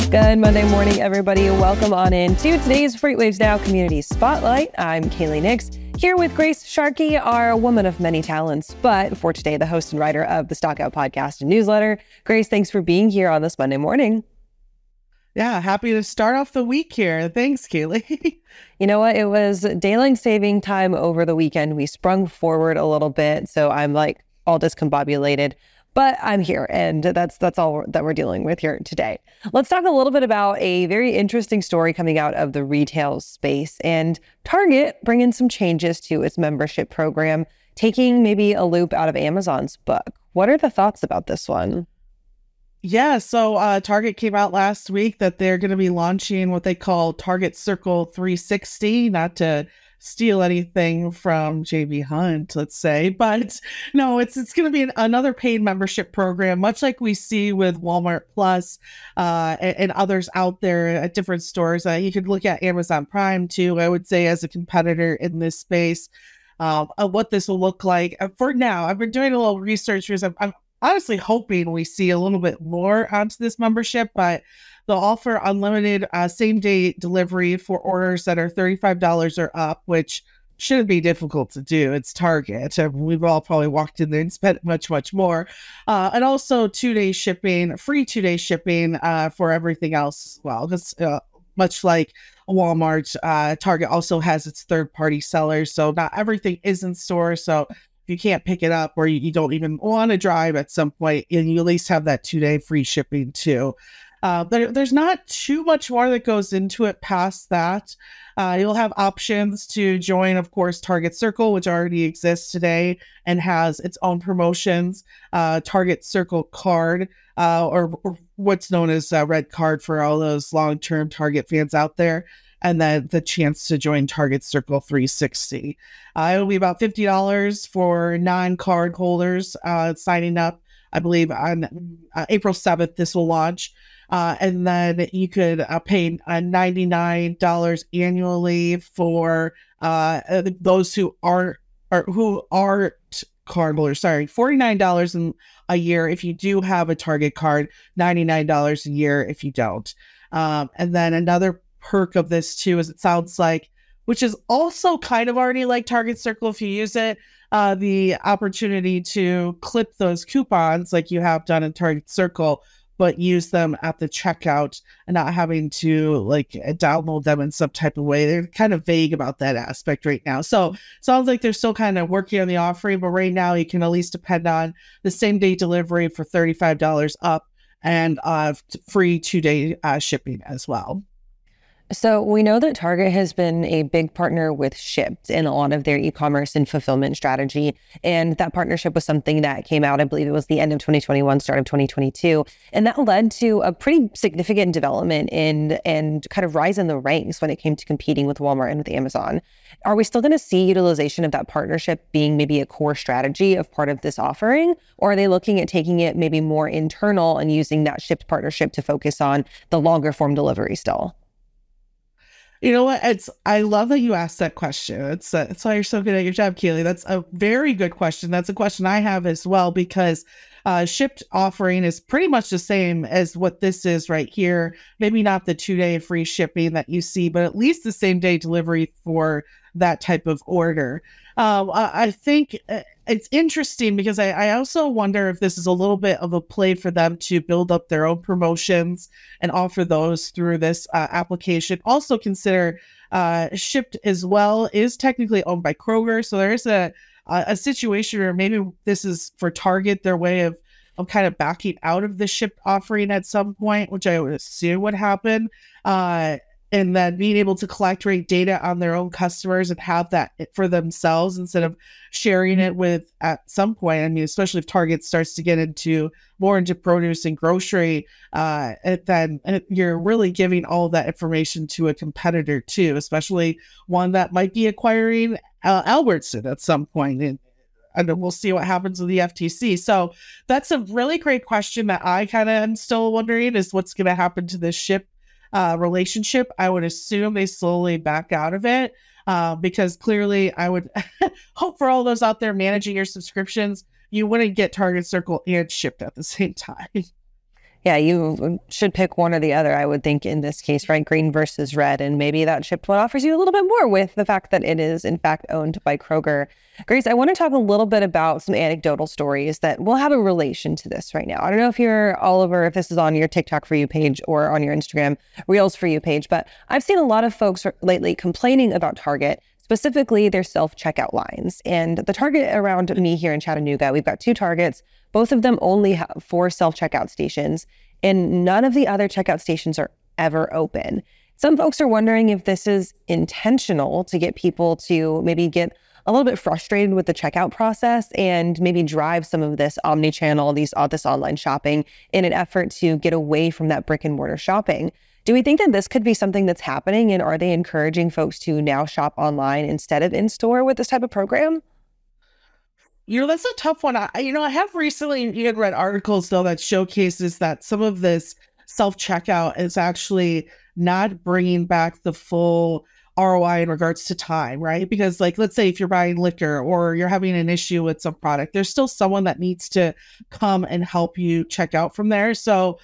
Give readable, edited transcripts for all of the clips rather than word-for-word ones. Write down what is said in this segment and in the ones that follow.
Good Monday morning, everybody. Welcome on in to today's FreightWaves Now Community Spotlight. I'm Kaylee Nix, here with Grace Sharkey, our woman of many talents, but for today, the host and writer of the Stockout podcast and newsletter. Grace, thanks for being here on this Monday morning. Yeah, happy to start off the week here. Thanks, Kaylee. You know what? It was daylight saving time over the weekend. We sprung forward a little bit, so I'm like all discombobulated. But I'm here, and that's all that we're dealing with here today. Let's talk a little bit about a very interesting story coming out of the retail space, and Target bringing some changes to its membership program, taking maybe a loop out of Amazon's book. What are the thoughts about this one? Yeah, so Target came out last week that they're going to be launching what they call Target Circle 360, not to steal anything from JB Hunt, let's say, but no, it's going to be another paid membership program, much like we see with Walmart Plus and others out there at different stores. You could look at Amazon Prime too, I would say, as a competitor in this space. Of what this will look like. For now, I've been doing a little research because I'm honestly hoping we see a little bit more onto this membership, but they'll offer unlimited same-day delivery for orders that are $35 or up, which shouldn't be difficult to do. It's Target. We've all probably walked in there and spent much, much more. And also free 2-day shipping for everything else as well. Because much like Walmart, Target also has its third-party sellers, so not everything is in store. So if you can't pick it up or you don't even want to drive at some point, and you at least have that 2-day free shipping too. There's not too much more that goes into it past that. You'll have options to join, of course, Target Circle, which already exists today and has its own promotions, Target Circle Card, or what's known as Red Card for all those long-term Target fans out there, and then the chance to join Target Circle 360. It'll be about $50 for non-card holders signing up. I believe on April 7th, this will launch. And then you could pay $99 annually for those who aren't card holders. Sorry, $49 a year if you do have a Target card, $99 a year if you don't. And then another perk of this too, is it sounds like, which is also kind of already like Target Circle if you use it, the opportunity to clip those coupons like you have done in Target Circle, but use them at the checkout and not having to download them in some type of way. They're kind of vague about that aspect right now. So sounds like they're still kind of working on the offering, but right now you can at least depend on the same day delivery for $35 up and free 2-day shipping as well. So we know that Target has been a big partner with Shipt in a lot of their e-commerce and fulfillment strategy. And that partnership was something that came out, I believe it was the end of 2021, start of 2022. And that led to a pretty significant development and kind of rise in the ranks when it came to competing with Walmart and with Amazon. Are we still going to see utilization of that partnership being maybe a core strategy of part of this offering? Or are they looking at taking it maybe more internal and using that Shipt partnership to focus on the longer form delivery still? You know what? I love that you asked that question. It's why you're so good at your job, Kaylee. That's a very good question. That's a question I have as well, because Shipt offering is pretty much the same as what this is right here. Maybe not the 2-day free shipping that you see, but at least the same day delivery for that type of order. I think it's interesting because I also wonder if this is a little bit of a play for them to build up their own promotions and offer those through this application. Also consider Shipt as well is technically owned by Kroger. So there is a situation where maybe this is for Target, their way of kind of backing out of the Shipt offering at some point, which I would assume would happen. And then being able to collect rate data on their own customers and have that for themselves instead of sharing it with at some point. I mean, especially if Target starts to get more into produce and grocery, then you're really giving all of that information to a competitor too, especially one that might be acquiring Albertson at some point. And we'll see what happens with the FTC. So that's a really great question that I kind of am still wondering is what's going to happen to this Shipt relationship. I would assume they slowly back out of it because clearly I would hope for all those out there managing your subscriptions, you wouldn't get Target Circle and Shipt at the same time. Yeah, you should pick one or the other, I would think, in this case, right? Green versus red. And maybe that shipped one offers you a little bit more with the fact that it is, in fact, owned by Kroger. Grace, I want to talk a little bit about some anecdotal stories that will have a relation to this right now. I don't know if you're, Oliver, if this is on your TikTok For You page or on your Instagram Reels For You page, but I've seen a lot of folks lately complaining about Target, specifically their self-checkout lines. And the Target around me here in Chattanooga, we've got 2 Targets. Both of them only have 4 self-checkout stations, and none of the other checkout stations are ever open. Some folks are wondering if this is intentional to get people to maybe get a little bit frustrated with the checkout process and maybe drive some of this omni-channel, this online shopping in an effort to get away from that brick and mortar shopping. Do we think that this could be something that's happening, and are they encouraging folks to now shop online instead of in store with this type of program? That's a tough one. I have recently even read articles though that showcases that some of this self-checkout is actually not bringing back the full ROI in regards to time, right? Because like, let's say if you're buying liquor or you're having an issue with some product, there's still someone that needs to come and help you check out from there. So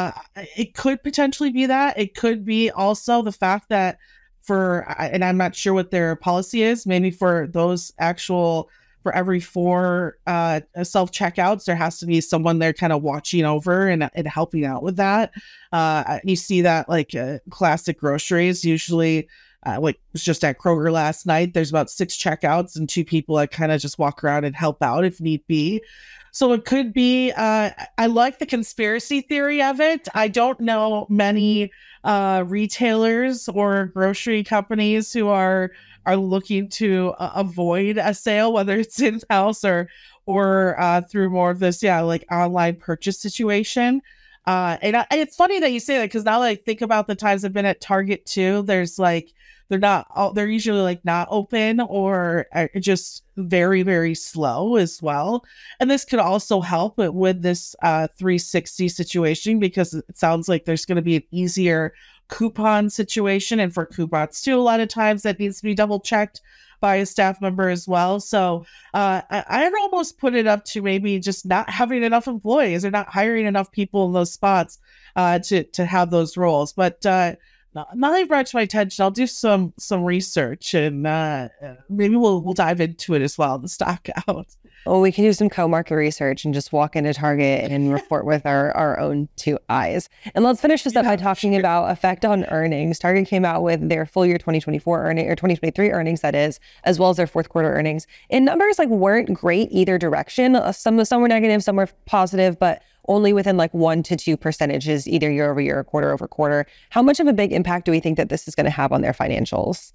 it could potentially be that. It could be also the fact that and I'm not sure what their policy is, maybe for those for every 4 self-checkouts, there has to be someone there kind of watching over and helping out with that. You see that like classic groceries, usually like was just at Kroger last night, there's about 6 checkouts and 2 people that kind of just walk around and help out if need be. So it could be, I like the conspiracy theory of it. I don't know many retailers or grocery companies who are looking to avoid a sale, whether it's in-house or through more of this, like online purchase situation. And it's funny that you say that, because now that I think about the times I've been at Target too, there's like, they're usually like not open or just very, very slow as well. And this could also help with this 360 situation, because it sounds like there's going to be an easier coupon situation. And for coupons too, a lot of times that needs to be double checked by a staff member as well. So I'd almost put it up to maybe just not having enough employees or not hiring enough people in those spots to have those roles. But now that you brought to my attention, I'll do some research and maybe we'll dive into it as well, the stock out. Well, we can do some co-market research and just walk into Target and report with our own 2 eyes. And let's finish this up by talking about effect on earnings. Target came out with their full year 2024 earnings, or 2023 earnings, that is, as well as their fourth quarter earnings. And numbers like weren't great either direction. Some were negative, some were positive, but only within like 1 to 2 percentages, either year over year or quarter over quarter. How much of a big impact do we think that this is going to have on their financials?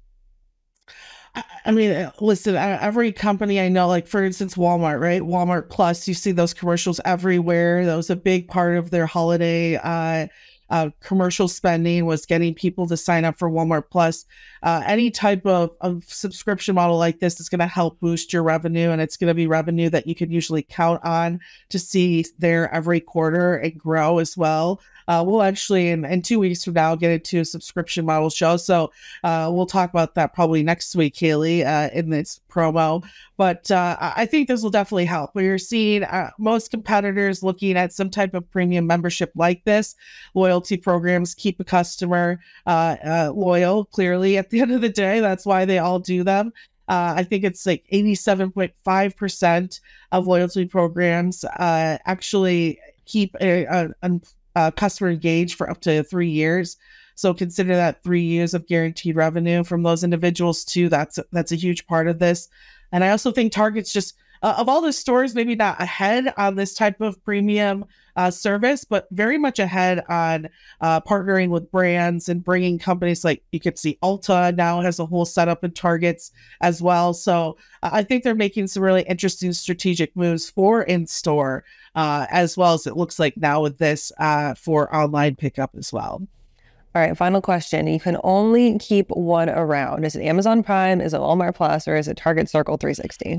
I mean, listen, every company I know, like for instance, Walmart, right? Walmart Plus, you see those commercials everywhere. That was a big part of their holiday commercial spending, was getting people to sign up for Walmart Plus. Any type of subscription model like this is going to help boost your revenue, and it's going to be revenue that you can usually count on to see there every quarter and grow as well. We'll actually, in 2 weeks from now, get into a subscription model show. So we'll talk about that probably next week, Haley, in this promo. But I think this will definitely help. We're seeing most competitors looking at some type of premium membership like this. Loyalty programs keep a customer loyal, clearly, at the end of the day. That's why they all do them. I think it's like 87.5% of loyalty programs actually keep a customer engaged for up to 3 years. So consider that 3 years of guaranteed revenue from those individuals too. That's a huge part of this. And I also think Target's just, of all the stores, maybe not ahead on this type of premium service, but very much ahead on partnering with brands and bringing companies like, you could see Ulta now has a whole setup in Targets as well. So I think they're making some really interesting strategic moves for in-store, as well as it looks like now with this for online pickup as well. All right, final question. You can only keep one around. Is it Amazon Prime? Is it Walmart Plus? Or is it Target Circle 360?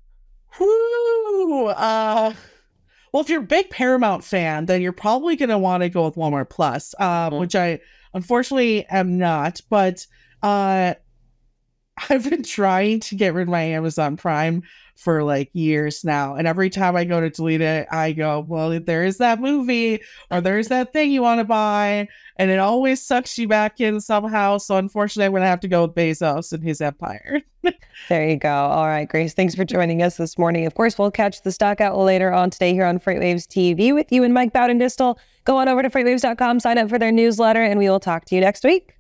Well, if you're a big Paramount fan, then you're probably going to want to go with Walmart Plus, which I unfortunately am not. But I've been trying to get rid of my Amazon Prime for like years now. And every time I go to delete it, I go, well, there is that movie or there's that thing you want to buy. And it always sucks you back in somehow. So unfortunately, I'm going to have to go with Bezos and his empire. There you go. All right, Grace, thanks for joining us this morning. Of course, we'll catch the stock out later on today here on FreightWaves TV with you and Mike Bowden-Distel. Go on over to freightwaves.com, sign up for their newsletter, and we will talk to you next week.